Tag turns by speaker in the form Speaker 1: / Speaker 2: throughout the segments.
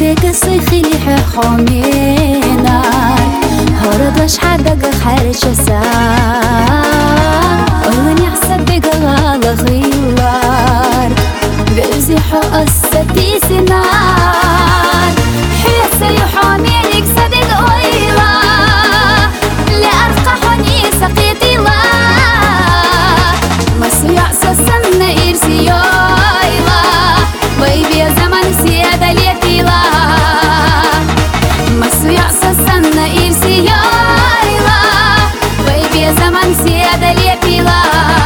Speaker 1: قصي خليح حومينا هردش حدق خارج سار أولن يحسب بقال غيوار بأزيحو أستي سنار حيسا يحومينك صدق أويلا لأرقى حوني سقيتي لا مصر يعصى سنة إرسي يويلا ويبيا زمن سيادة ليتيلا مصر يعصى سنة إرسي يويلا ويبيا زمن سيادة ليتيلا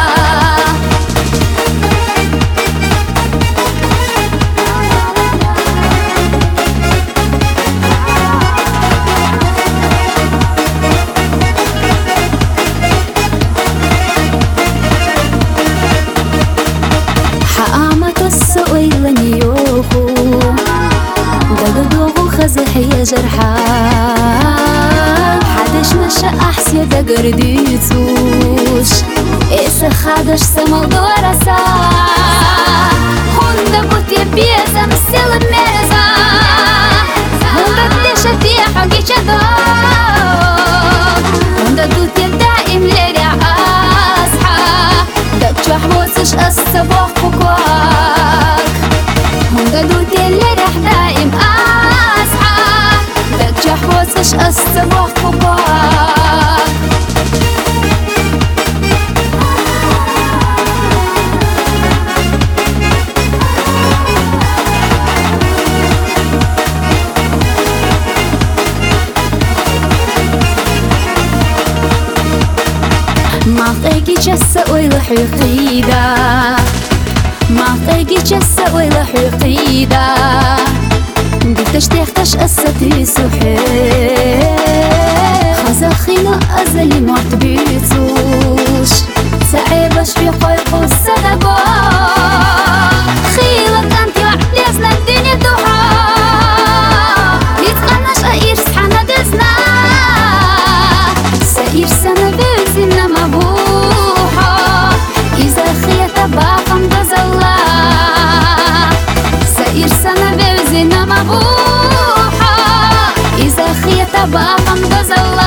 Speaker 1: هي جرحان حدش نشأ أحسي دقر ديتوش إيسا خادش سمال دورسا هوندا بوت يبيزا مسيل ميزا هوندا ديشا دي حقي جدوك هوندا دوت يدائم ليريع أصحى دك جحبوسش أستبوخ بكواك هوندا دوت يليريع دائم جحوسش أستبوح فوقك ما طيقي جسة ويلا حقيدة ما طيقي جسة ويلا حقيدة قلتش تحتاج أستي سحيح خزاخينا أزلي معتبيتوش تعيبش في قيق السدبا خيلك أنت وعليزنا الدنيا دوحا يتقنش أئير سحنا دزنا سأير سنة بيزنا مبوحا إذا خيت باقا مدزلا سأير سنة بيزنا مبوحا إذا خيت باقا مدزلا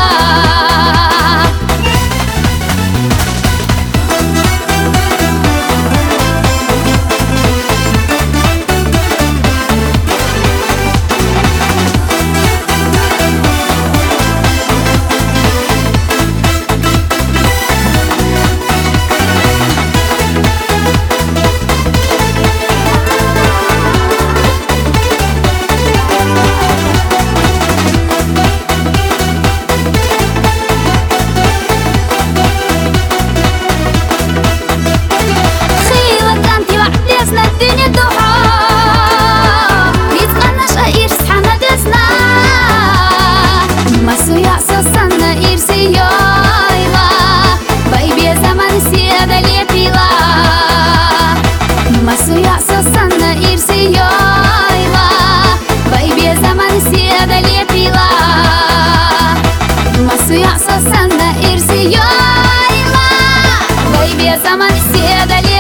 Speaker 1: Sama sieda